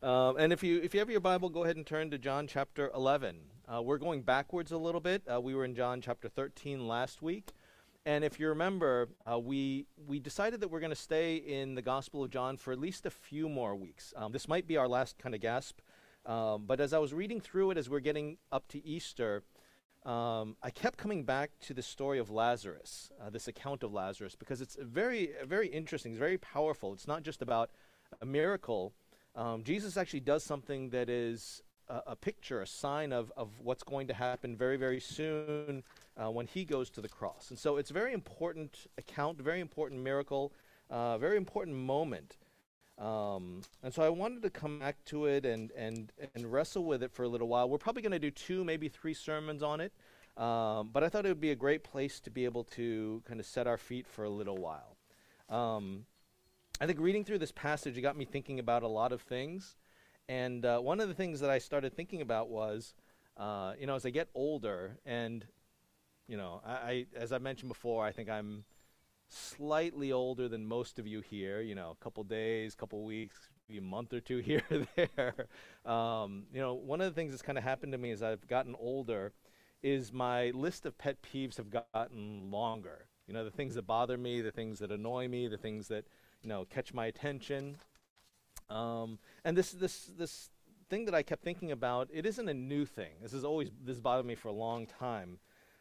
And if you have your Bible, go ahead and turn to John chapter 11. We're going backwards a little bit. We were in John chapter 13 last week. And if you remember, we decided that we're going to stay in the Gospel of John for at least a few more weeks. This might be our last kind of gasp. But as I was reading through it, as we're getting up to Easter, I kept coming back to the story of Lazarus, this account of Lazarus, because it's very, very interesting. It's very powerful. It's not just about a miracle. Jesus actually does something that is a picture, a sign of what's going to happen very, very soon when he goes to the cross. And so it's a very important account, very important miracle, very important moment. And so I wanted to come back to it and wrestle with it for a little while. We're probably going to do 2, maybe 3 sermons on it. But I thought it would be a great place to be able to kind of set our feet for a little while. I think reading through this passage, it got me thinking about a lot of things. And one of the things that I started thinking about was, as I get older, and, I as I mentioned before, I think I'm slightly older than most of you here, a couple days, couple weeks, maybe a month or two here or there. One of the things that's kind of happened to me as I've gotten older is my list of pet peeves have gotten longer. The things that bother me, the things that annoy me, the things that catch my attention. And this thing that I kept thinking about, it isn't a new thing. This bothered me for a long time.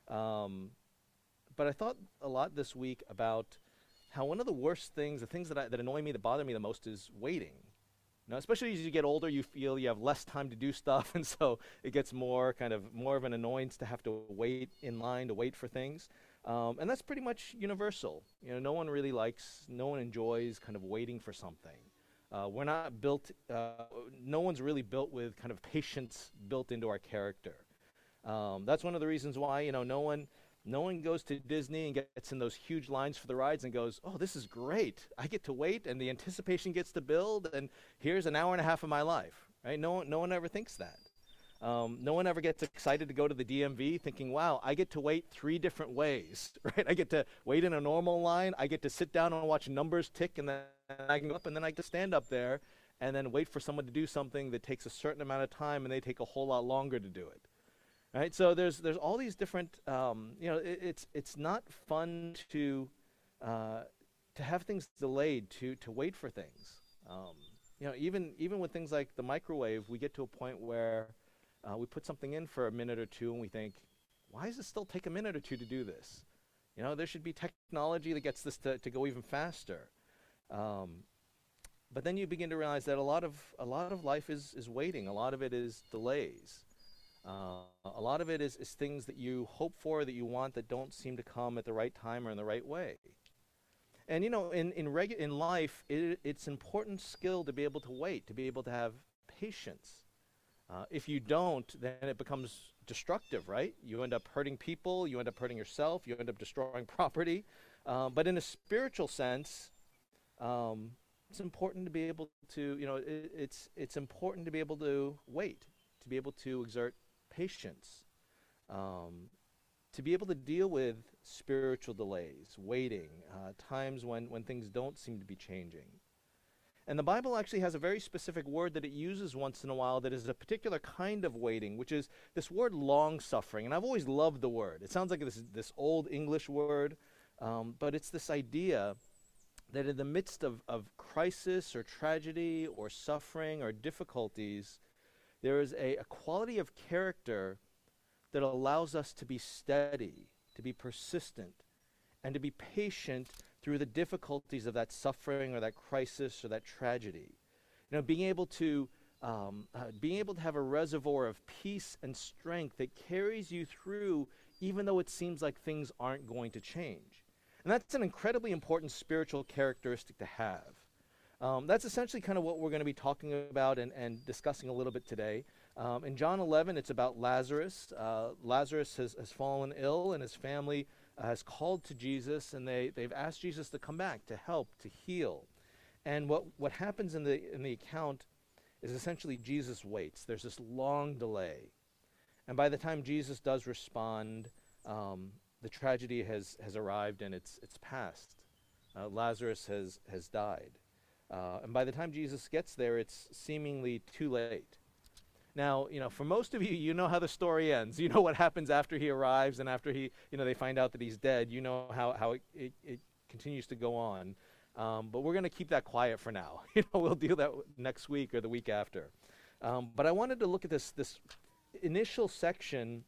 But I thought a lot this week about how one of the worst things, the things that annoy me, that bother me the most, is waiting. Especially as you get older, you feel you have less time to do stuff, and so it gets more of an annoyance to have to wait in line, to wait for things. And that's pretty much universal. No one enjoys kind of waiting for something. We're not built, no one's really built with kind of patience built into our character. That's one of the reasons why, no one goes to Disney and gets in those huge lines for the rides and goes, oh, this is great. I get to wait, and the anticipation gets to build, and here's an hour and a half of my life, right? No one ever thinks that. No one ever gets excited to go to the DMV thinking, wow, I get to wait 3 different ways, right? I get to wait in a normal line. I get to sit down and watch numbers tick, and then I can go up, and then I get to stand up there and then wait for someone to do something that takes a certain amount of time, and they take a whole lot longer to do it. Right, so there's all these different, it's not fun to have things delayed, to wait for things. Even with things like the microwave, we get to a point where we put something in for a minute or two, and we think, why does it still take a minute or two to do this? There should be technology that gets this to go even faster. But then you begin to realize that a lot of life is waiting. A lot of it is delays. A lot of it is things that you hope for, that you want, that don't seem to come at the right time or in the right way. And in life, it's important skill to be able to wait, to be able to have patience. If you don't, then it becomes destructive, right? You end up hurting people, you end up hurting yourself, you end up destroying property. But in a spiritual sense, it's important to be able to, it's important to be able to wait, to be able to exert patience, to be able to deal with spiritual delays, waiting, times when things don't seem to be changing. And the Bible actually has a very specific word that it uses once in a while that is a particular kind of waiting, which is this word long-suffering. And I've always loved the word. It sounds like this old English word, but it's this idea that in the midst of crisis or tragedy or suffering or difficulties, there is a quality of character that allows us to be steady, to be persistent, and to be patient through the difficulties of that suffering or that crisis or that tragedy. Being able to have a reservoir of peace and strength that carries you through even though it seems like things aren't going to change. And that's an incredibly important spiritual characteristic to have. That's essentially kind of what we're going to be talking about and discussing a little bit today. In John 11, it's about Lazarus. Lazarus has fallen ill, and his family has called to Jesus, and they've asked Jesus to come back, to help, to heal. And what happens in the account is essentially Jesus waits. There's this long delay. And by the time Jesus does respond, the tragedy has arrived, and it's passed. Lazarus has died. And by the time Jesus gets there, it's seemingly too late. Now, for most of you, you know how the story ends. You know what happens after he arrives and after they find out that he's dead. You know how it continues to go on. But we're going to keep that quiet for now. We'll do that next week or the week after. But I wanted to look at this initial section,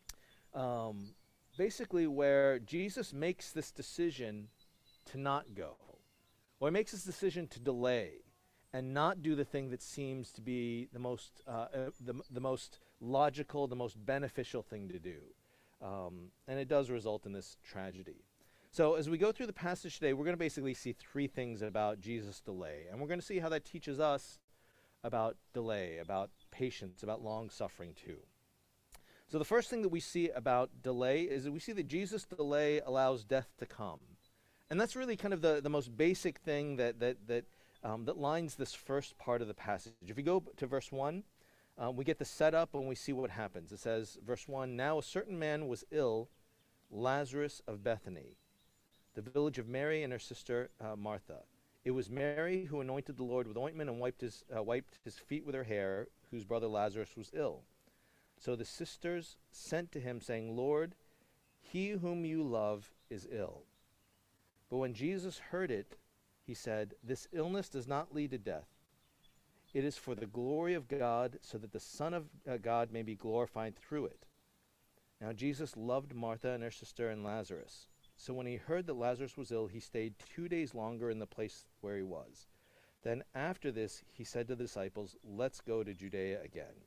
basically where Jesus makes this decision to not go. Well, he makes this decision to delay and not do the thing that seems to be the most logical, the most beneficial thing to do. And it does result in this tragedy. So as we go through the passage today, we're going to basically see three things about Jesus' delay. And we're going to see how that teaches us about delay, about patience, about long-suffering too. So the first thing that we see about delay is that we see that Jesus' delay allows death to come. And that's really kind of the most basic thing that lines this first part of the passage. If you go to verse 1, we get the setup and we see what happens. It says, verse 1, "Now a certain man was ill, Lazarus of Bethany, the village of Mary and her sister Martha. It was Mary who anointed the Lord with ointment and wiped his feet with her hair, whose brother Lazarus was ill. So the sisters sent to him, saying, 'Lord, he whom you love is ill.' But when Jesus heard it, he said, 'This illness does not lead to death. It is for the glory of God, so that the Son of God may be glorified through it.' Now Jesus loved Martha and her sister and Lazarus. So when he heard that Lazarus was ill, he stayed 2 days longer in the place where he was. Then after this, he said to the disciples, 'Let's go to Judea again.'"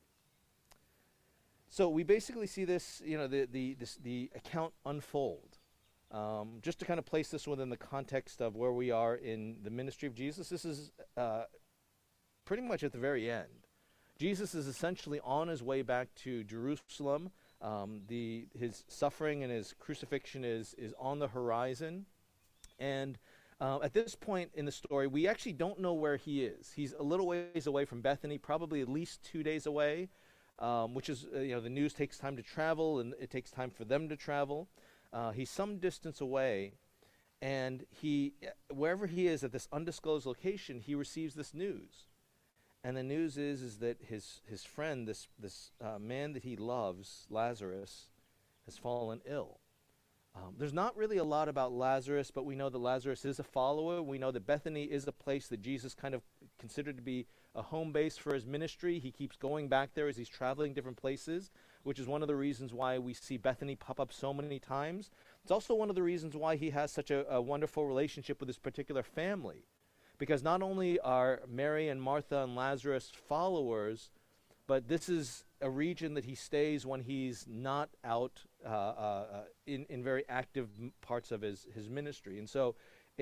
So we basically see this, the account unfold. Just to kind of place this within the context of where we are in the ministry of Jesus, this is pretty much at the very end. Jesus is essentially on his way back to Jerusalem. His suffering and his crucifixion is on the horizon. And at this point in the story, we actually don't know where he is. He's a little ways away from Bethany, probably at least 2 days away, which is, the news takes time to travel, and it takes time for them to travel. He's some distance away, and wherever he is at this undisclosed location, he receives this news. And the news is that his friend, this man that he loves, Lazarus, has fallen ill. There's not really a lot about Lazarus, but we know that Lazarus is a follower. We know that Bethany is a place that Jesus kind of considered to be a home base for his ministry. He keeps going back there as he's traveling different places, which is one of the reasons why we see Bethany pop up so many times. It's also one of the reasons why he has such a wonderful relationship with this particular family. Because not only are Mary and Martha and Lazarus followers, but this is a region that he stays when he's not out in very active parts of his ministry. And so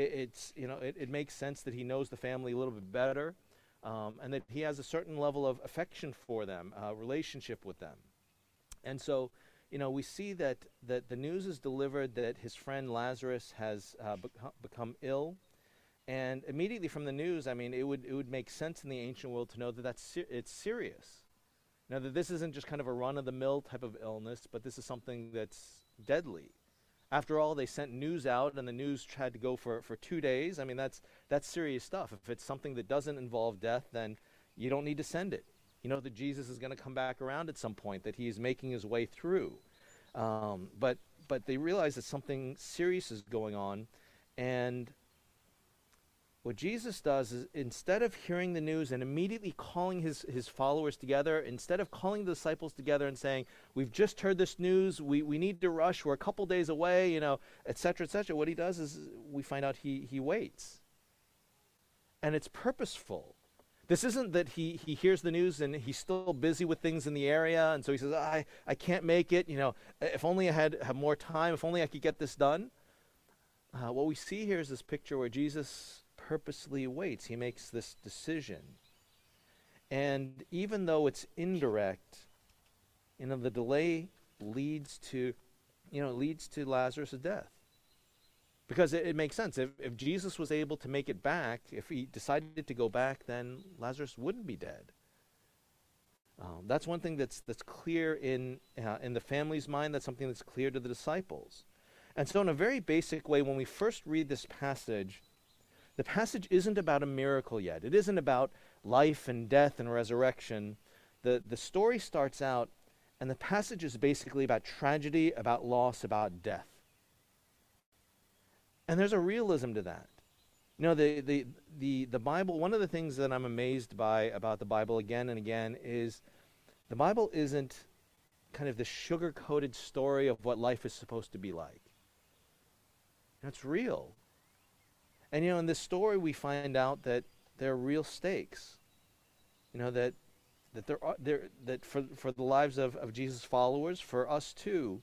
it makes sense that he knows the family a little bit better, and that he has a certain level of affection for them, relationship with them. And so, we see that the news is delivered that his friend Lazarus has become ill. And immediately from the news, it would make sense in the ancient world to know that it's serious. Now, that this isn't just kind of a run-of-the-mill type of illness, but this is something that's deadly. After all, they sent news out, and the news had to go for 2 days. That's serious stuff. If it's something that doesn't involve death, then you don't need to send it. You know that Jesus is going to come back around at some point, that he's making his way through. But they realize that something serious is going on, and what Jesus does is, instead of hearing the news and immediately calling his followers together, instead of calling the disciples together and saying, "We've just heard this news, we need to rush, we're a couple days away," et cetera, what he does is, we find out he waits. And it's purposeful. This isn't that he hears the news and he's still busy with things in the area, and so he says, I can't make it, if only I had more time, if only I could get this done. What we see here is this picture where Jesus purposely waits. He makes this decision. And even though it's indirect, the delay leads to Lazarus' death. Because it makes sense. If Jesus was able to make it back, if he decided to go back, then Lazarus wouldn't be dead. That's one thing that's clear in the family's mind. That's something that's clear to the disciples. And so in a very basic way, when we first read this passage, The passage isn't about a miracle yet. It isn't about life and death and resurrection. The story starts out, and the passage is basically about tragedy, about loss, about death. And there's a realism to that. You know, the Bible, one of the things that I'm amazed by about the Bible again and again is the Bible isn't kind of the sugar-coated story of what life is supposed to be like. It's real. And in this story we find out that there are real stakes. That for the lives of Jesus' followers, for us too,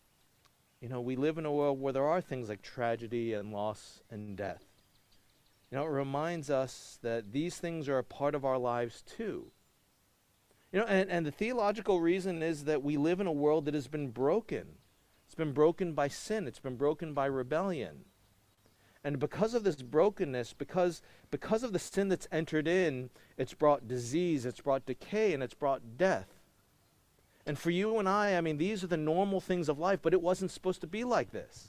we live in a world where there are things like tragedy and loss and death. It reminds us that these things are a part of our lives too. And the theological reason is that we live in a world that has been broken. It's been broken by sin. It's been broken by rebellion. And because of this brokenness, because of the sin that's entered in, it's brought disease, it's brought decay, and it's brought death. And for you and I mean, these are the normal things of life, but it wasn't supposed to be like this.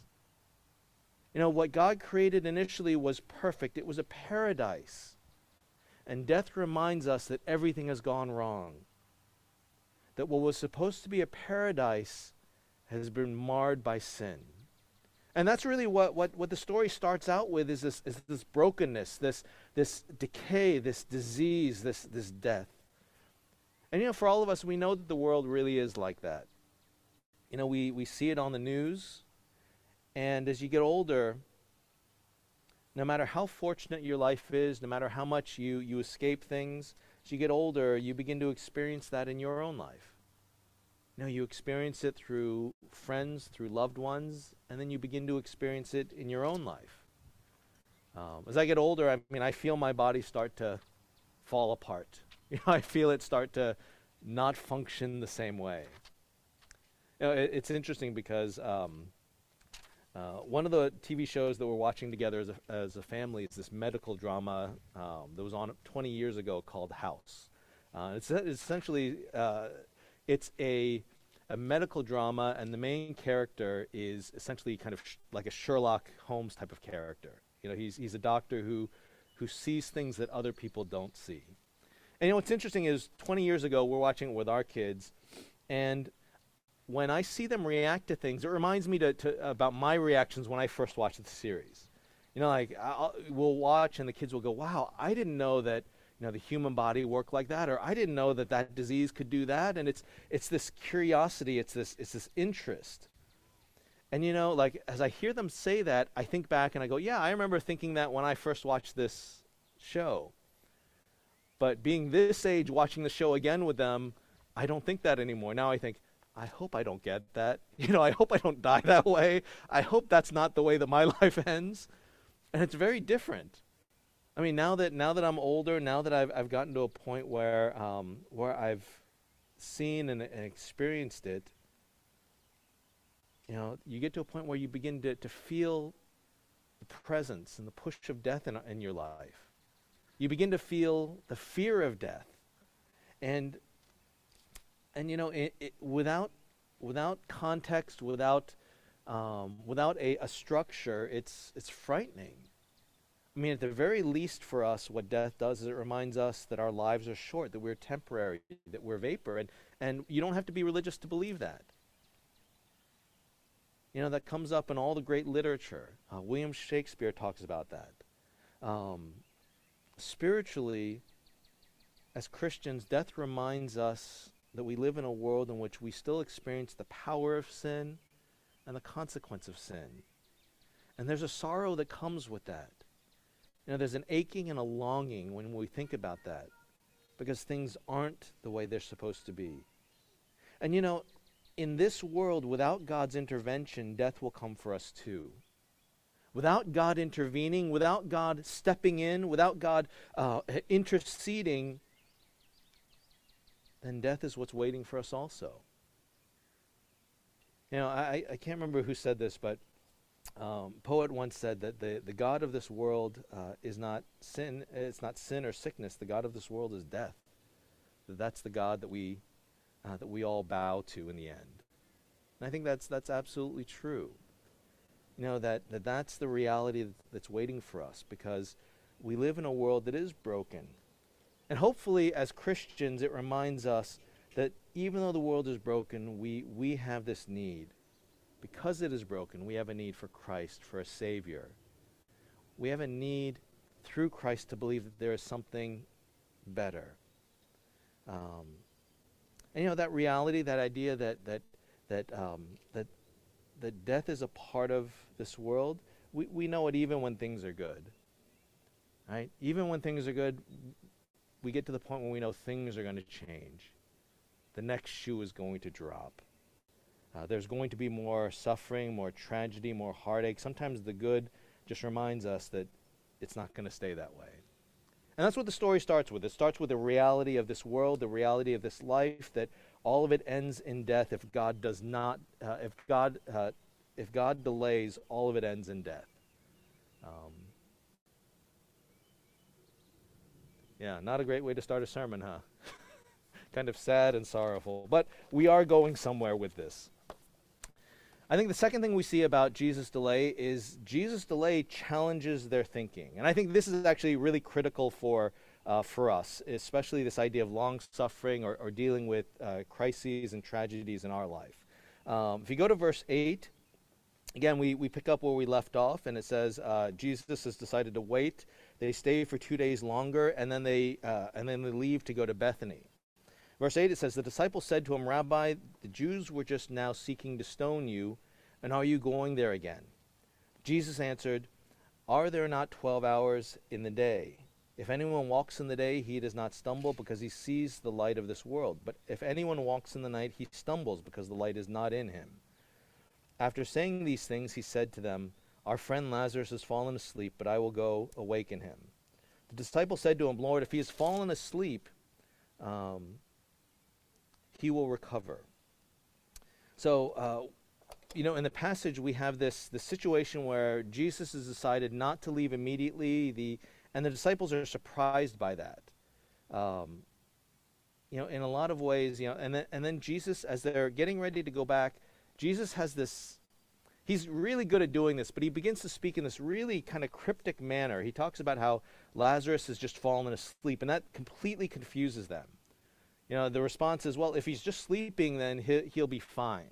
What God created initially was perfect. It was a paradise. And death reminds us that everything has gone wrong. That what was supposed to be a paradise has been marred by sin. And that's really what the story starts out with is this brokenness, this decay, this disease, this death. And for all of us, we know that the world really is like that. We see it on the news. And as you get older, no matter how fortunate your life is, no matter how much you escape things, as you get older, you begin to experience that in your own life. You experience it through friends, through loved ones, and then you begin to experience it in your own life. As I get older, I feel my body start to fall apart. I feel it start to not function the same way. It's interesting because one of the TV shows that we're watching together as a family is this medical drama that was on 20 years ago called House. It's essentially it's a medical drama, and the main character is essentially kind of like a Sherlock Holmes type of character. He's a doctor who sees things that other people don't see. And what's interesting is 20 years ago we're watching it with our kids, and when I see them react to things, it reminds me about my reactions when I first watched the series. We'll watch and the kids will go, "Wow, I didn't know that the human body worked like that," or "I didn't know that disease could do that." And it's this curiosity, it's this interest. And as I hear them say that, I think back and I go, "Yeah, I remember thinking that when I first watched this show." But being this age, watching the show again with them, I don't think that anymore. Now I think, I hope I don't get that. I hope I don't die that way. I hope that's not the way that my life ends. And it's very different. Now that I'm older, now that I've gotten to a point where I've seen and experienced it, you get to a point where you begin to feel the presence and the push of death in your life. You begin to feel the fear of death. And without context, without a structure, it's frightening. At the very least for us, what death does is it reminds us that our lives are short, that we're temporary, that we're vapor, and you don't have to be religious to believe that. That comes up in all the great literature. William Shakespeare talks about that. Spiritually, as Christians, death reminds us that we live in a world in which we still experience the power of sin and the consequence of sin. And there's a sorrow that comes with that. There's an aching and a longing when we think about that, because things aren't the way they're supposed to be. And in this world, without God's intervention, death will come for us too. Without God intervening, without God stepping in, without God interceding, then death is what's waiting for us also. I can't remember who said this, but poet once said that the God of this world is not sin. It's not sin or sickness. The God of this world is death. That's the God that we all bow to in the end. And I think that's absolutely true. That's the reality that's waiting for us, because we live in a world that is broken. And hopefully, as Christians, it reminds us that even though the world is broken, we have this need. Because it is broken, we have a need for Christ, for a Savior. We have a need through Christ to believe that there is something better. And that reality, that idea that death is a part of this world, we know it even when things are good. Right? Even when things are good, we get to the point where we know things are going to change. The next shoe is going to drop. There's going to be more suffering, more tragedy, more heartache. Sometimes the good just reminds us that it's not going to stay that way. And that's what the story starts with. It starts with the reality of this world, the reality of this life, that all of it ends in death. If God does not, if God delays, all of it ends in death. Yeah, not a great way to start a sermon, huh? Kind of sad and sorrowful. But we are going somewhere with this. I think the second thing we see about Jesus' delay is Jesus' delay challenges their thinking. And I think this is actually really critical for us, especially this idea of long suffering or dealing with crises and tragedies in our life. If you go to verse 8, again, we pick up where we left off, and it says Jesus has decided to wait. They stay for 2 days longer, and then they leave to go to Bethany. Verse 8, it says, the disciples said to him, Rabbi, the Jews were just now seeking to stone you, and are you going there again? Jesus answered, are there not 12 hours in the day? If anyone walks in the day, he does not stumble because he sees the light of this world. But if anyone walks in the night, he stumbles because the light is not in him. After saying these things, he said to them, our friend Lazarus has fallen asleep, but I will go awaken him. The disciples said to him, Lord, if he has fallen asleep, he will recover. So, in the passage we have the situation where Jesus has decided not to leave immediately, and the disciples are surprised by that. In a lot of ways, and then Jesus, as they're getting ready to go back, Jesus has this, he's really good at doing this, but he begins to speak in this really kind of cryptic manner. He talks about how Lazarus has just fallen asleep, and that completely confuses them. The response is, well, if he's just sleeping, then he'll be fine.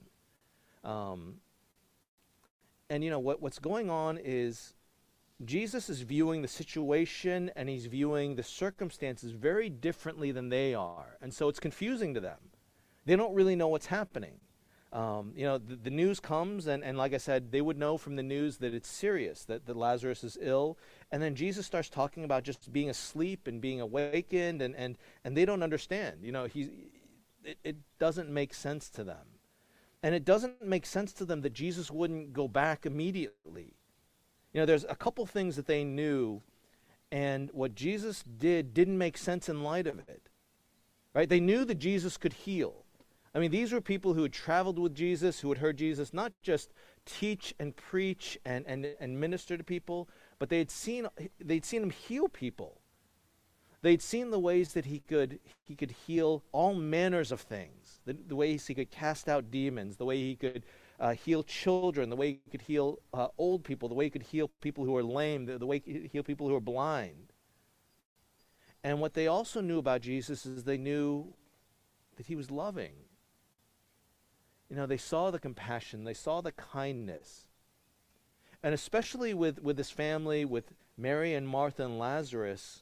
What's going on is Jesus is viewing the situation and he's viewing the circumstances very differently than they are. And so it's confusing to them. They don't really know what's happening. The news comes, and like I said, they would know from the news that it's serious, that Lazarus is ill. And then Jesus starts talking about just being asleep and being awakened, and they don't understand. It doesn't make sense to them. And it doesn't make sense to them that Jesus wouldn't go back immediately. There's a couple things that they knew, and what Jesus didn't make sense in light of it. Right? They knew that Jesus could heal. I mean, these were people who had traveled with Jesus, who had heard Jesus not just teach and preach and minister to people, but they'd seen him heal people. They'd seen the ways that he could heal all manners of things, the ways he could cast out demons, the way he could heal children, the way he could heal old people, the way he could heal people who are lame, the way he could heal people who are blind. And what they also knew about Jesus is they knew that he was loving. They saw the compassion, they saw the kindness. And especially with this family, with Mary and Martha and Lazarus,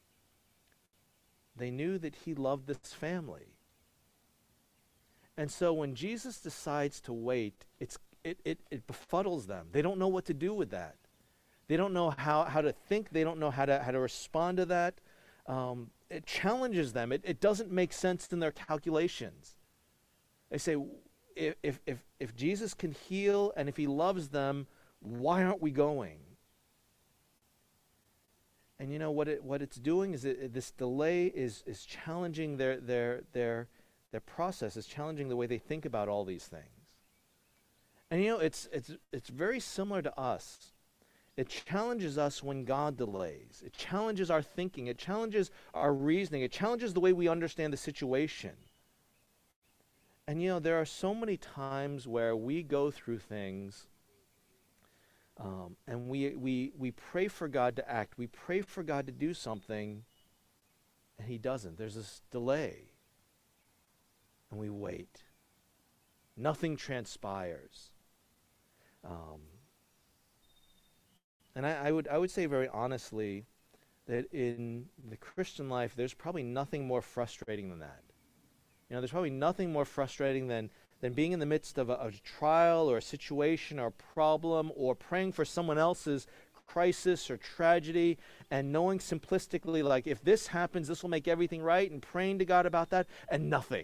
they knew that he loved this family. And so when Jesus decides to wait, it befuddles them. They don't know what to do with that. They don't know how to think. They don't know how to respond to that. It challenges them. It doesn't make sense in their calculations. They say, if Jesus can heal and if he loves them, why aren't we going? And what it's doing is this delay is challenging their process, is challenging the way they think about all these things. And it's very similar to us. It challenges us when God delays. It challenges our thinking. It challenges our reasoning. It challenges the way we understand the situation. And there are so many times where we go through things And we pray for God to act. We pray for God to do something, and he doesn't. There's this delay. And we wait. Nothing transpires. And I would say very honestly that in the Christian life, there's probably nothing more frustrating than that. There's probably nothing more frustrating than being in the midst of a trial or a situation or a problem, or praying for someone else's crisis or tragedy, and knowing simplistically, like, if this happens, this will make everything right, and praying to God about that, and nothing.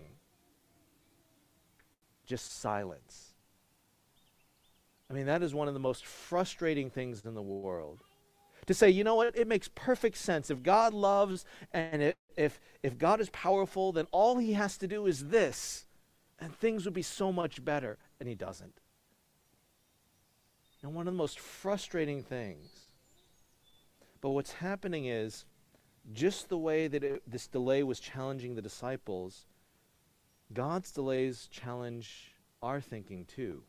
Just silence. I mean, that is one of the most frustrating things in the world. To say, you know what, it makes perfect sense. If God loves and if God is powerful, then all he has to do is this, and things would be so much better. And he doesn't. And one of the most frustrating things. But what's happening is, just the way that this delay was challenging the disciples, God's delays challenge our thinking too.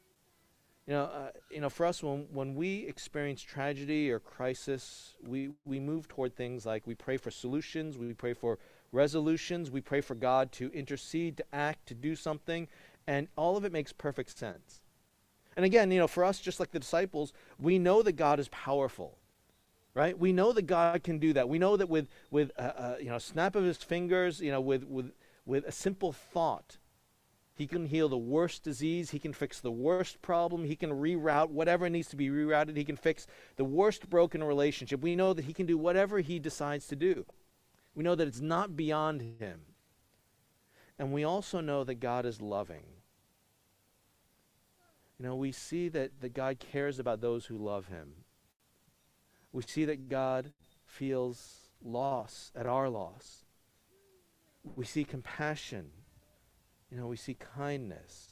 For us, when we experience tragedy or crisis, we move toward things like we pray for solutions, we pray for resolutions, we pray for God to intercede, to act, to do something, and all of it makes perfect sense. And again, for us, just like the disciples, we know that God is powerful, right? We know that God can do that. We know that with a snap of his fingers, with a simple thought, he can heal the worst disease. He can fix the worst problem. He can reroute whatever needs to be rerouted. He can fix the worst broken relationship. We know that he can do whatever he decides to do. We know that it's not beyond him. And we also know that God is loving. We see that God cares about those who love him. We see that God feels loss at our loss. We see compassion. We see kindness.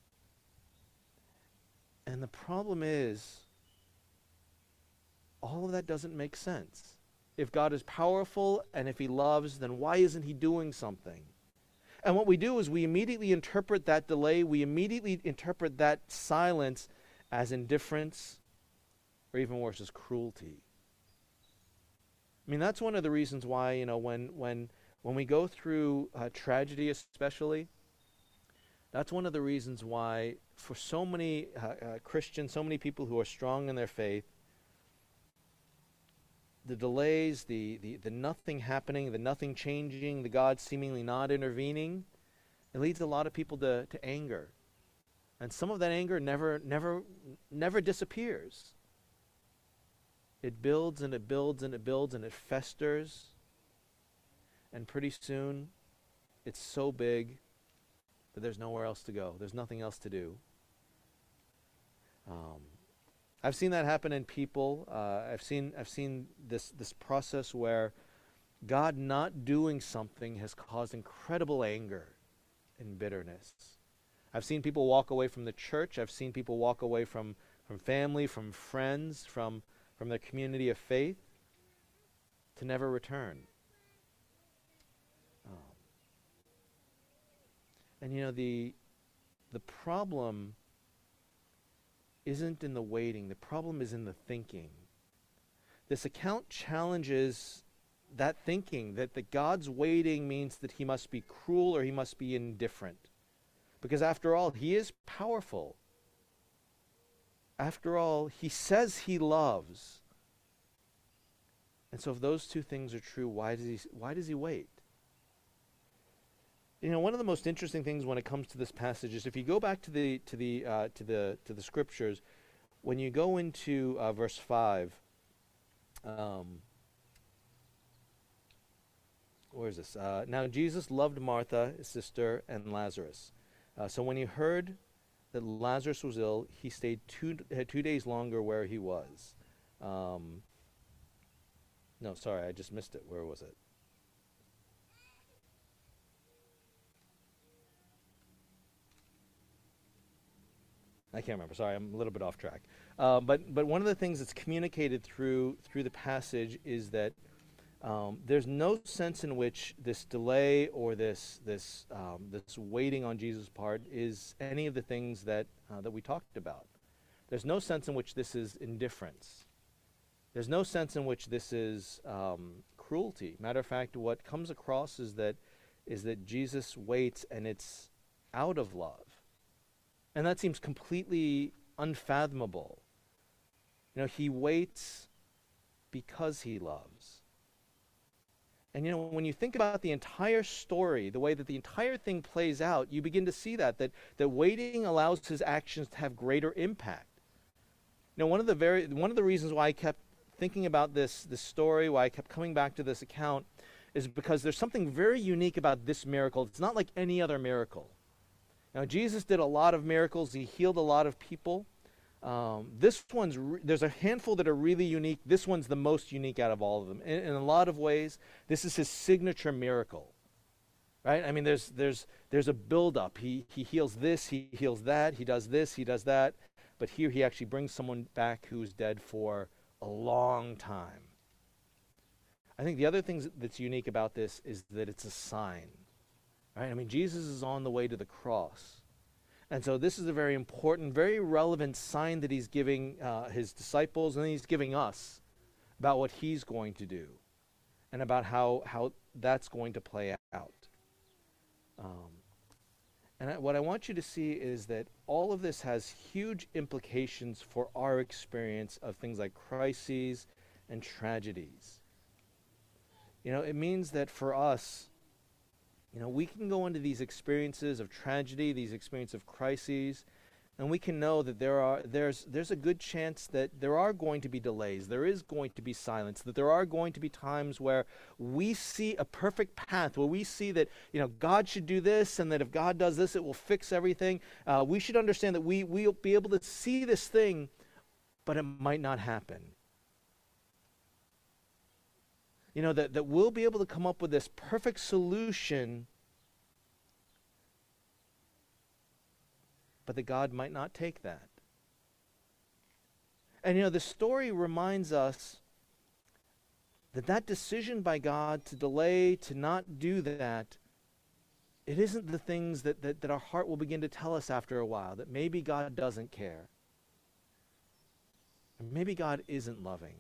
And the problem is, all of that doesn't make sense. If God is powerful and if he loves, then why isn't he doing something? And what we do is we immediately interpret that delay, we immediately interpret that silence as indifference, or even worse, as cruelty. I mean, that's one of the reasons why, when we go through tragedy especially, that's one of the reasons why for so many Christians, so many people who are strong in their faith, the delays, the nothing happening, the nothing changing, the God seemingly not intervening, it leads a lot of people to anger. And some of that anger never disappears. It builds and it builds and it builds and it festers. And pretty soon, it's so big that there's nowhere else to go. There's nothing else to do. I've seen that happen in people. I've seen this process where God not doing something has caused incredible anger and bitterness. I've seen people walk away from the church. I've seen people walk away from family, from friends, from their community of faith, to never return. And the problem isn't in the waiting. The problem is in the thinking. This account challenges that thinking, that God's waiting means that he must be cruel or he must be indifferent. Because after all, he is powerful. After all, he says he loves. And so if those two things are true, why does he wait? One of the most interesting things when it comes to this passage is if you go back to the scriptures, when you go into verse 5, where is this? Now Jesus loved Martha, his sister, and Lazarus. So when he heard that Lazarus was ill, he stayed 2 days longer where he was. No, sorry, I just missed it. Where was it? I can't remember. Sorry, I'm a little bit off track. But one of the things that's communicated through the passage is that there's no sense in which this delay or this waiting on Jesus' part is any of the things that we talked about. There's no sense in which this is indifference. There's no sense in which this is cruelty. Matter of fact, what comes across is that Jesus waits, and it's out of love. And that seems completely unfathomable. He waits because he loves. And when you think about the entire story, the way that the entire thing plays out, you begin to see that waiting allows his actions to have greater impact. One of the reasons why I kept thinking about this story, why I kept coming back to this account, is because there's something very unique about this miracle. It's not like any other miracle. Now, Jesus did a lot of miracles. He healed a lot of people. There's a handful that are really unique. This one's the most unique out of all of them. In a lot of ways, this is his signature miracle, right? I mean, there's a buildup. He heals this, he heals that, he does this, he does that. But here he actually brings someone back who's dead for a long time. I think the other thing that's unique about this is that it's a sign, right? I mean, Jesus is on the way to the cross. And so this is a very important, very relevant sign that he's giving his disciples, and he's giving us about what he's going to do and about how that's going to play out. What I want you to see is that all of this has huge implications for our experience of things like crises and tragedies. It means that for us, we can go into these experiences of tragedy, these experiences of crises, and we can know that there's a good chance that there are going to be delays, there is going to be silence, that there are going to be times where we see a perfect path, where we see that God should do this, and that if God does this, it will fix everything. We should understand that we'll be able to see this thing, but it might not happen. That we'll be able to come up with this perfect solution, but that God might not take that. And the story reminds us that decision by God to delay, to not do that, it isn't the things that our heart will begin to tell us after a while, that maybe God doesn't care. Or maybe God isn't loving.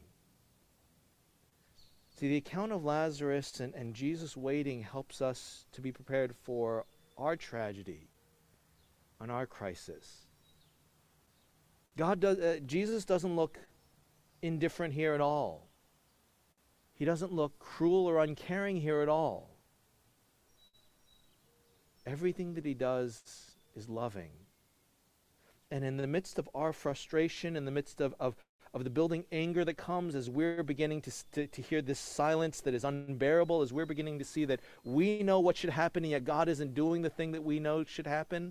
See, the account of Lazarus and Jesus waiting helps us to be prepared for our tragedy and our crisis. Jesus doesn't look indifferent here at all. He doesn't look cruel or uncaring here at all. Everything that he does is loving. And in the midst of our frustration, in the midst of the building anger that comes as we're beginning to hear this silence that is unbearable, as we're beginning to see that we know what should happen and yet God isn't doing the thing that we know should happen.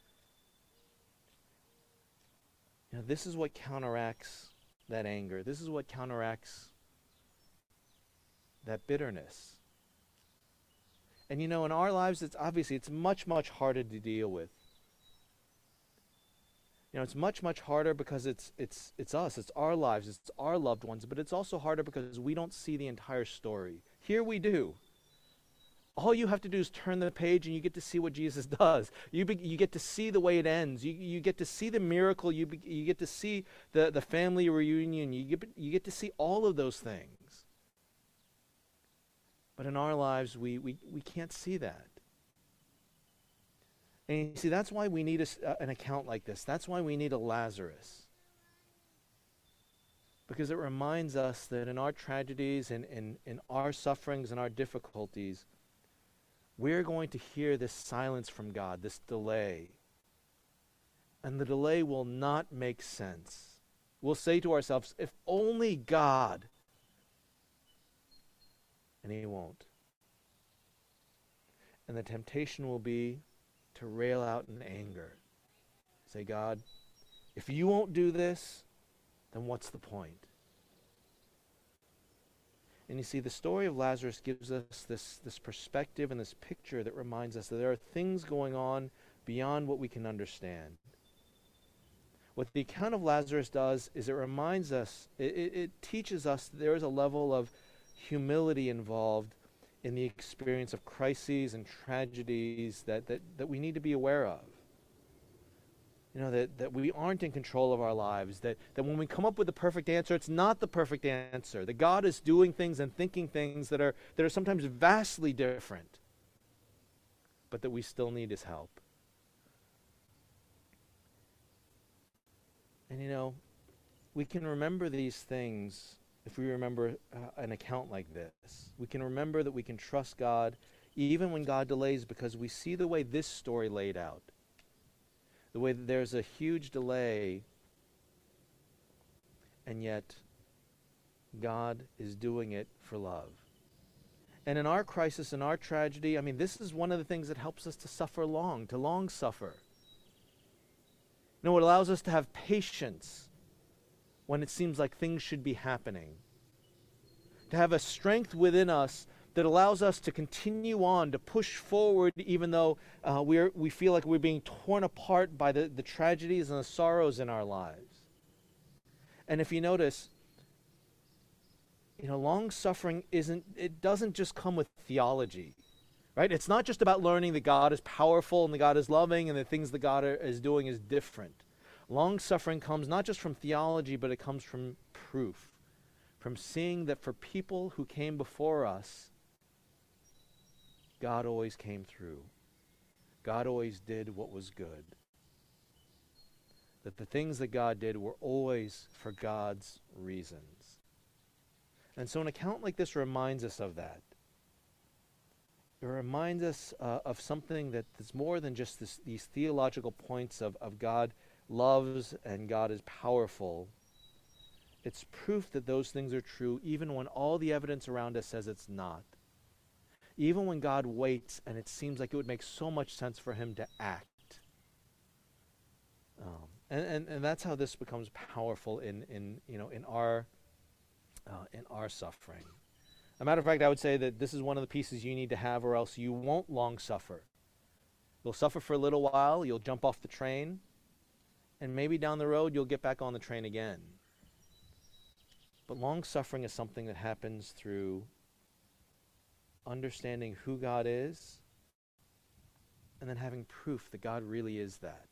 This is what counteracts that anger. This is what counteracts that bitterness. And in our lives, it's much, much harder to deal with. It's much, much harder because it's us, it's our lives, it's our loved ones, but it's also harder because we don't see the entire story. Here we do. All you have to do is turn the page and you get to see what Jesus does. You get to see the way it ends. You get to see the miracle. You get to see the family reunion. You get to see all of those things. But in our lives, we can't see that. And you see, that's why we need an account like this. That's why we need a Lazarus. Because it reminds us that in our tragedies and in our sufferings and our difficulties, we're going to hear this silence from God, this delay. And the delay will not make sense. We'll say to ourselves, if only God. And he won't. And the temptation will be to rail out in anger. Say, God, if you won't do this, then what's the point? And you see, the story of Lazarus gives us this perspective and this picture that reminds us that there are things going on beyond what we can understand. What the account of Lazarus does is it reminds us, it teaches us that there is a level of humility involved in the experience of crises and tragedies that we need to be aware of. that we aren't in control of our lives, that when we come up with the perfect answer, it's not the perfect answer, that God is doing things and thinking things that are sometimes vastly different, but that we still need his help. And we can remember these things if we remember an account like this. We can remember that we can trust God even when God delays, because we see the way this story laid out. The way that there's a huge delay, and yet God is doing it for love. And in our crisis, in our tragedy, this is one of the things that helps us to suffer long, to long suffer. It allows us to have patience when it seems like things should be happening. To have a strength within us that allows us to continue on, to push forward, even though we feel like we're being torn apart by the tragedies and the sorrows in our lives. And if you notice, long suffering doesn't just come with theology, right? It's not just about learning that God is powerful and that God is loving and the things that God is doing is different. Long suffering comes not just from theology, but it comes from proof, from seeing that for people who came before us, God always came through. God always did what was good. That the things that God did were always for God's reasons. And so an account like this reminds us of that. It reminds us of something that's more than just these theological points of God loves and God is powerful. It's proof that those things are true even when all the evidence around us says it's not. Even when God waits and it seems like it would make so much sense for him to act. And that's how this becomes powerful in our suffering. As a matter of fact, I would say that this is one of the pieces you need to have, or else you won't long suffer. You'll suffer for a little while, you'll jump off the train, and maybe down the road you'll get back on the train again. But long suffering is something that happens through understanding who God is, and then having proof that God really is that.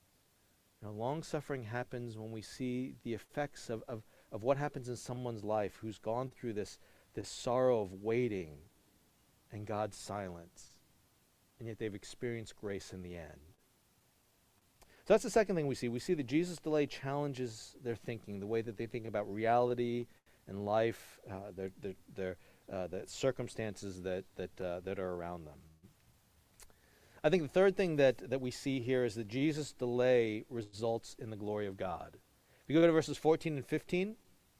Long suffering happens when we see the effects of what happens in someone's life who's gone through this sorrow of waiting and God's silence, and yet they've experienced grace in the end. So that's the second thing we see. We see that Jesus' delay challenges their thinking, the way that they think about reality and life, the circumstances that are around them. I think the third thing that we see here is that Jesus' delay results in the glory of God. If you go to verses 14 and 15,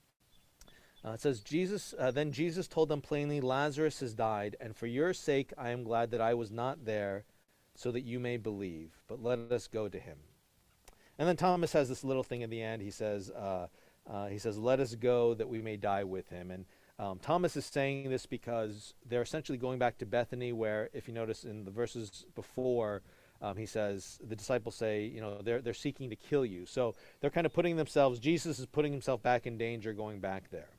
it says, Then Jesus told them plainly, Lazarus has died, and for your sake I am glad that I was not there, so that you may believe. But let us go to him. And then Thomas has this little thing at the end. He says, let us go that we may die with him. And Thomas is saying this because they're essentially going back to Bethany, where, if you notice in the verses before, he says, the disciples say, they're seeking to kill you. So they're kind of Jesus is putting himself back in danger going back there.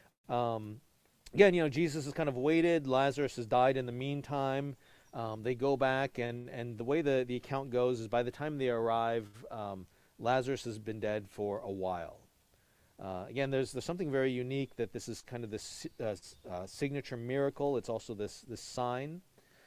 Again, Jesus has kind of waited. Lazarus has died in the meantime. They go back, and the way the account goes is by the time they arrive, Lazarus has been dead for a while. Again, there's something very unique that this is kind of this signature miracle. It's also this sign.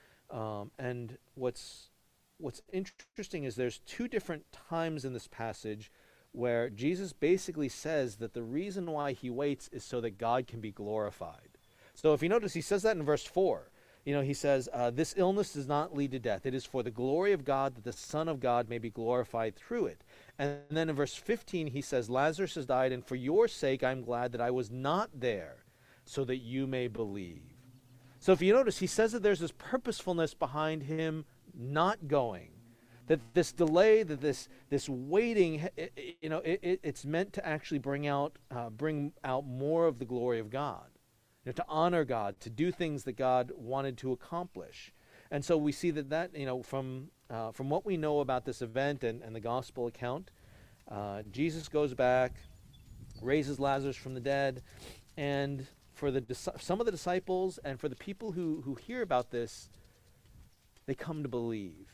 And what's interesting is there's two different times in this passage where Jesus basically says that the reason why he waits is so that God can be glorified. So if you notice, he says that in verse 4. He says, this illness does not lead to death. It is for the glory of God, that the Son of God may be glorified through it. And then in verse 15, he says, Lazarus has died, and for your sake I'm glad that I was not there, so that you may believe. So if you notice, he says that there's this purposefulness behind him not going. That this delay, that this waiting, it's meant to actually bring out more of the glory of God. To honor God, to do things that God wanted to accomplish. And so we see that from what we know about this event and the gospel account, Jesus goes back, raises Lazarus from the dead, and for some of the disciples and for the people who hear about this, they come to believe.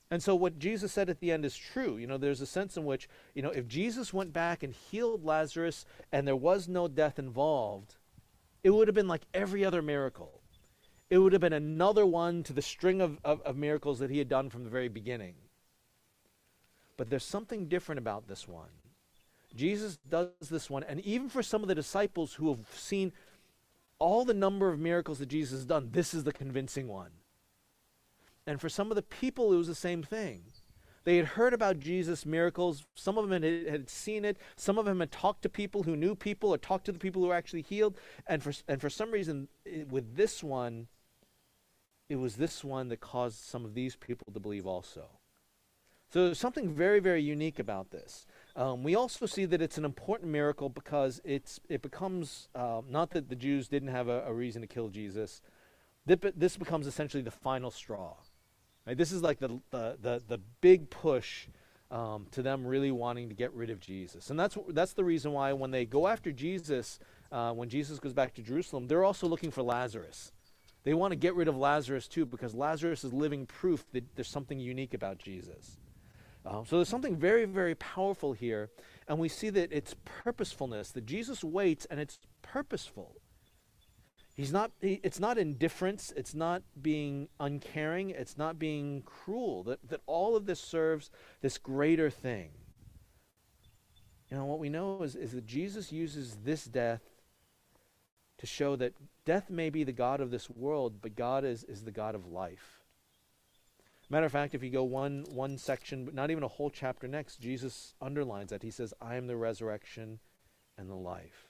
And so what Jesus said at the end is true. There's a sense in which, if Jesus went back and healed Lazarus and there was no death involved, it would have been like every other miracle. It would have been another one to the string of miracles that he had done from the very beginning. But there's something different about this one. Jesus does this one, and even for some of the disciples who have seen all the number of miracles that Jesus has done, this is the convincing one. And for some of the people, it was the same thing. They had heard about Jesus' miracles. Some of them had seen it. Some of them had talked to people who knew people or talked to the people who were actually healed. And for some reason, with this one, it was this one that caused some of these people to believe also. So there's something very, very unique about this. We also see that it's an important miracle because it becomes, not that the Jews didn't have a reason to kill Jesus, this becomes essentially the final straw. Right? This is like the big push to them really wanting to get rid of Jesus. And that's the reason why when they go after Jesus, when Jesus goes back to Jerusalem, they're also looking for Lazarus. They want to get rid of Lazarus too because Lazarus is living proof that there's something unique about Jesus. So there's something very, very powerful here, and we see that it's purposefulness, that Jesus waits and it's purposeful. It's not indifference, it's not being uncaring, it's not being cruel, that all of this serves this greater thing. What we know is that Jesus uses this death to show that death may be the God of this world, but God is the God of life. Matter of fact, if you go one section, but not even a whole chapter next, Jesus underlines that. He says, I am the resurrection and the life.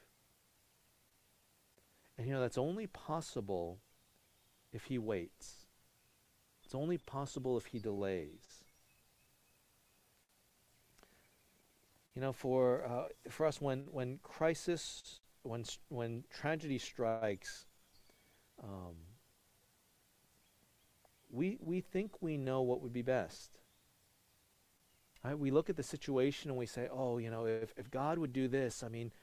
And that's only possible if he waits. It's only possible if he delays. For us, when crisis, when tragedy strikes, we think we know what would be best. Right? We look at the situation and we say, if God would do this,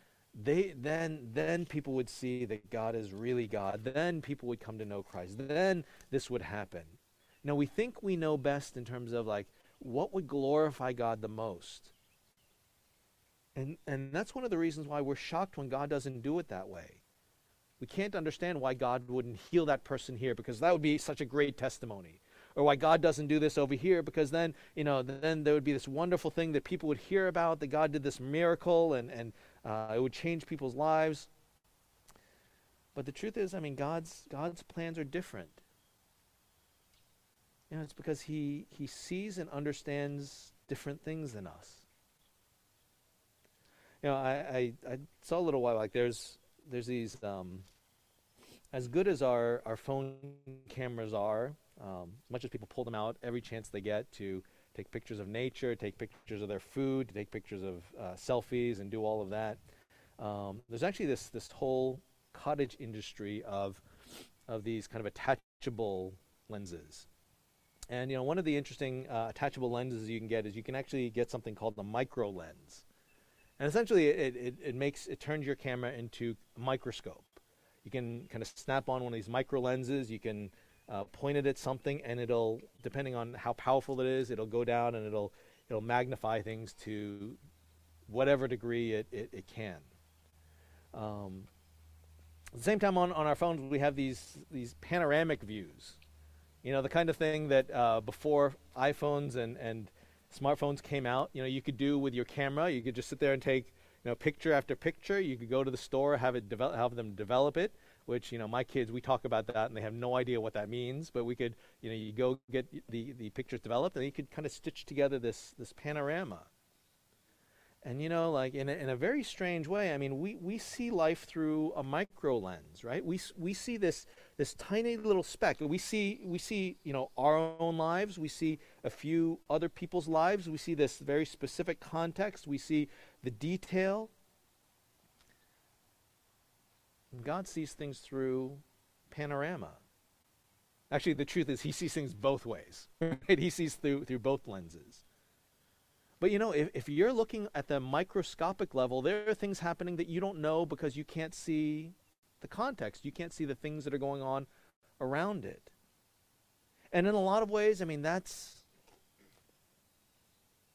then people would see that God is really God. Then people would come to know Christ. Then this would happen. We think we know best in terms of what would glorify God the most. And that's one of the reasons why we're shocked when God doesn't do it that way. We can't understand why God wouldn't heal that person here because that would be such a great testimony. Or why God doesn't do this over here because then there would be this wonderful thing that people would hear about, that God did this miracle and it would change people's lives. But the truth is, God's plans are different. It's because he sees and understands different things than us. I saw a little while there's these, as good as our phone cameras are, much as people pull them out every chance they get to take pictures of nature, take pictures of their food, to take pictures of selfies and do all of that, there's actually this whole cottage industry of these kind of attachable lenses. And one of the interesting attachable lenses you can get is you can actually get something called the micro lens. And essentially, it turns your camera into a microscope. You can kind of snap on one of these micro lenses. You can point it at something, and it'll, depending on how powerful it is, it'll go down and it'll magnify things to whatever degree it can. At the same time, on our phones, we have these panoramic views. The kind of thing that before iPhones and smartphones came out, you could do with your camera. You could just sit there and take, picture after picture. You could go to the store, have them develop it, which, my kids, we talk about that and they have no idea what that means, but we could, you go get the pictures developed and you could kind of stitch together this panorama. And, in a very strange way, we see life through a micro lens, right? We see this tiny little speck. We see, our own lives. We see a few other people's lives. We see this very specific context. We see the detail. And God sees things through panorama. Actually, the truth is he sees things both ways, right? He sees through both lenses. But if you're looking at the microscopic level, there are things happening that you don't know because you can't see the context. You can't see the things that are going on around it. And in a lot of ways,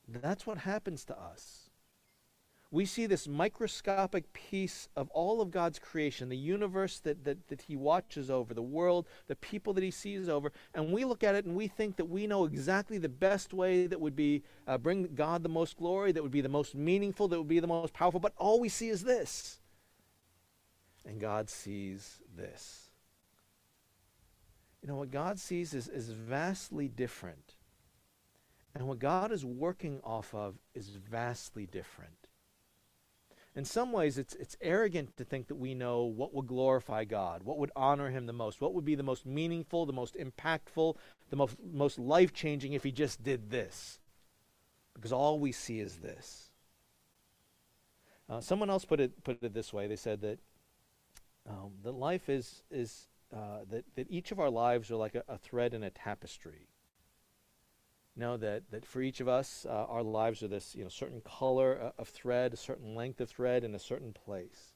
that's what happens to us. We see this microscopic piece of all of God's creation, the universe that he watches over, the world, the people that he sees over, and we look at it and we think that we know exactly the best way that would be bring God the most glory, that would be the most meaningful, that would be the most powerful, but all we see is this. And God sees this. You know, what God sees is vastly different. And what God is working off of is vastly different. In some ways, it's arrogant to think that we know what would glorify God, what would honor him the most, what would be the most meaningful, the most impactful, the most life-changing if he just did this. Because all we see is this. Someone else put it this way. They said that life is that each of our lives are like a thread in a tapestry. Know that for each of us, our lives are this certain color of thread, a certain length of thread in a certain place.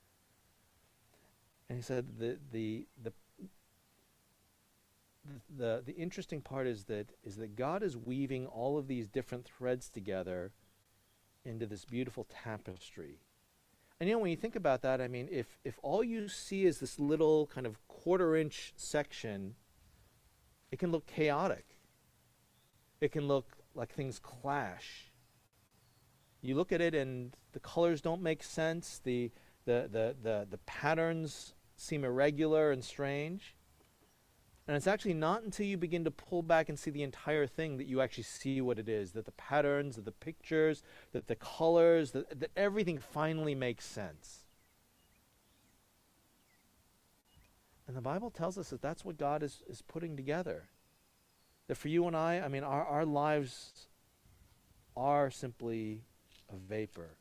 And he said the interesting part is that God is weaving all of these different threads together into this beautiful tapestry. And when you think about that, I mean, if all you see is this little kind of quarter-inch section, it can look chaotic. It can look like things clash. You look at it and the colors don't make sense. The patterns seem irregular and strange. And it's actually not until you begin to pull back and see the entire thing that you actually see what it is, that the patterns, that the pictures, that the colors, that everything finally makes sense. And the Bible tells us that that's what God is putting together. That for you and I mean, our lives are simply a vapor.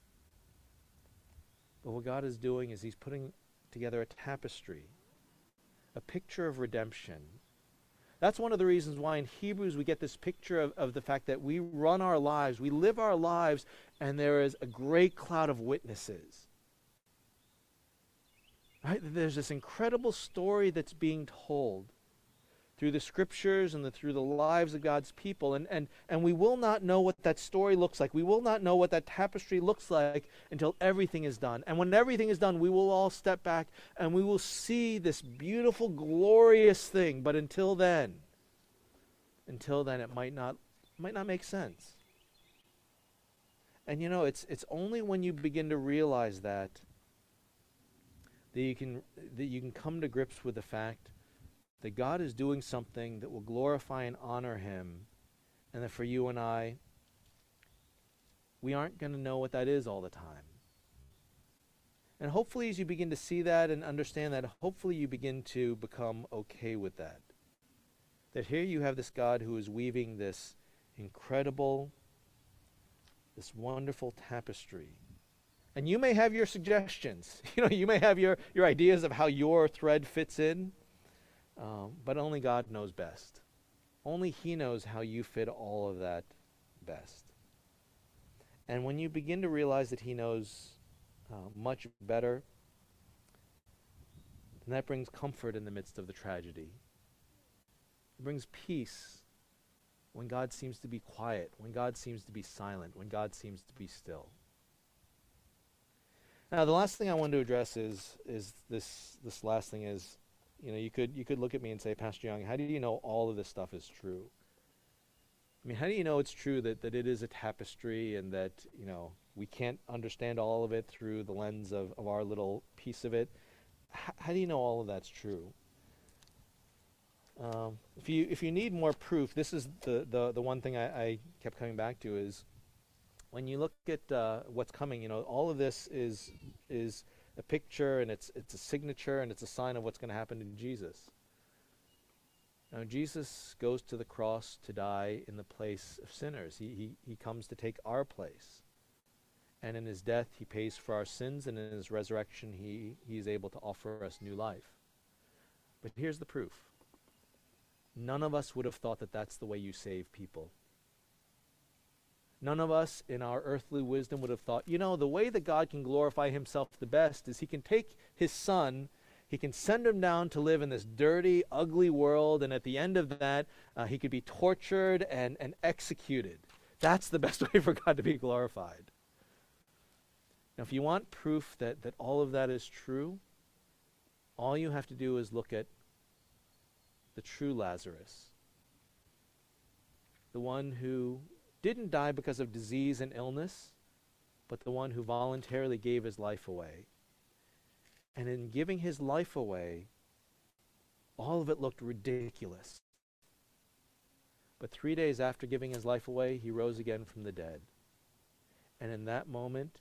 But what God is doing is he's putting together a tapestry, a picture of redemption. That's one of the reasons why in Hebrews we get this picture of the fact that we run our lives, we live our lives, and there is a great cloud of witnesses. Right? There's this incredible story that's being told through the scriptures and through the lives of God's people. And we will not know what that story looks like. We will not know what that tapestry looks like until everything is done. And when everything is done, we will all step back and we will see this beautiful, glorious thing. But until then, it might not make sense. And it's only when you begin to realize that you can come to grips with the fact that God is doing something that will glorify and honor him, and that for you and I, we aren't going to know what that is all the time. And hopefully as you begin to see that and understand that, hopefully you begin to become okay with that. That here you have this God who is weaving this incredible, this wonderful tapestry. And you may have your suggestions. You may have your ideas of how your thread fits in. But only God knows best. Only he knows how you fit all of that best. And when you begin to realize that he knows much better, then that brings comfort in the midst of the tragedy. It brings peace when God seems to be quiet, when God seems to be silent, when God seems to be still. Now, the last thing I want to address is this last thing is, you could look at me and say, Pastor Young, how do you know all of this stuff is true? I mean, how do you know it's true that it is a tapestry and that, we can't understand all of it through the lens of our little piece of it? How do you know all of that's true? If you need more proof, this is the one thing I kept coming back to is when you look at what's coming, all of this is a picture, and it's a signature, and it's a sign of what's going to happen to Jesus. Now, Jesus goes to the cross to die in the place of sinners. He comes to take our place. And in his death, he pays for our sins, and in his resurrection, he is able to offer us new life. But here's the proof. None of us would have thought that that's the way you save people. None of us in our earthly wisdom would have thought, the way that God can glorify himself the best is he can take his son, he can send him down to live in this dirty, ugly world, and at the end of that, he could be tortured and executed That's the best way for God to be glorified. Now, if you want proof that all of that is true, all you have to do is look at the true Lazarus, the one who didn't die because of disease and illness, but the one who voluntarily gave his life away. And in giving his life away, all of it looked ridiculous. But 3 days after giving his life away, he rose again from the dead. And in that moment,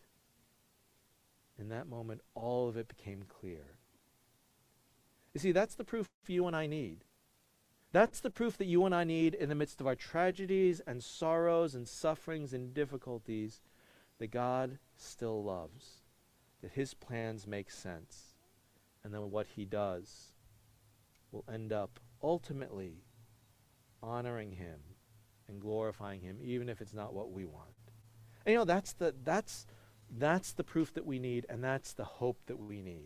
all of it became clear. You see, that's the proof you and I need. That's the proof that you and I need in the midst of our tragedies and sorrows and sufferings and difficulties, that God still loves, that his plans make sense, and that what he does will end up ultimately honoring him and glorifying him, even if it's not what we want. And that's the proof that we need, and that's the hope that we need.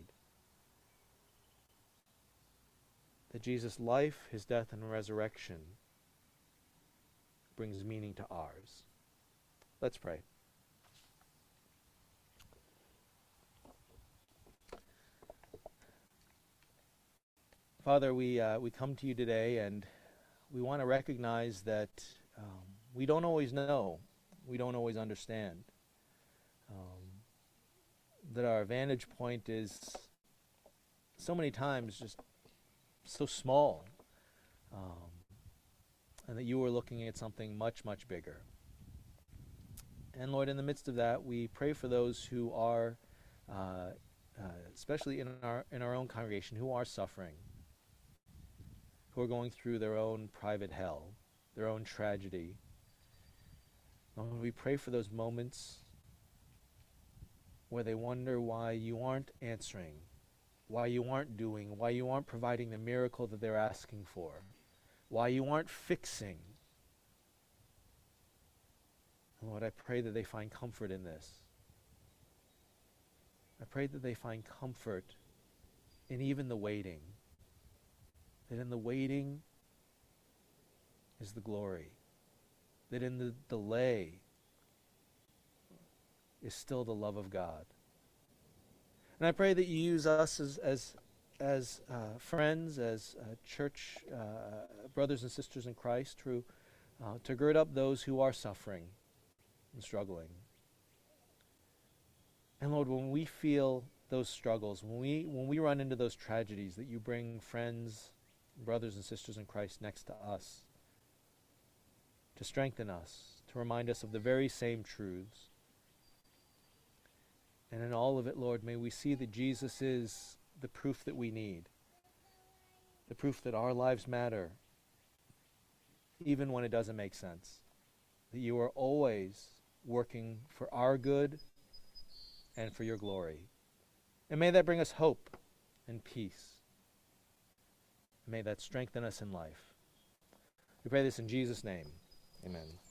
That Jesus' life, his death, and resurrection brings meaning to ours. Let's pray. Father, we come to you today, and we want to recognize that we don't always know, we don't always understand, that our vantage point is so many times just so small, and that you are looking at something much, much bigger. And Lord, in the midst of that, we pray for those who are, especially in our own congregation, who are suffering, who are going through their own private hell, their own tragedy. Lord, we pray for those moments where they wonder why you aren't answering, why you aren't doing, why you aren't providing the miracle that they're asking for, why you aren't fixing. And Lord, I pray that they find comfort in this. I pray that they find comfort in even the waiting. That in the waiting is the glory. That in the delay is still the love of God. And I pray that you use us as friends, as church brothers and sisters in Christ, to gird up those who are suffering and struggling. And Lord, when we feel those struggles, when we run into those tragedies, that you bring friends, brothers and sisters in Christ next to us, to strengthen us, to remind us of the very same truths. And in all of it, Lord, may we see that Jesus is the proof that we need, the proof that our lives matter, even when it doesn't make sense, that you are always working for our good and for your glory. And may that bring us hope and peace. May that strengthen us in life. We pray this in Jesus' name. Amen.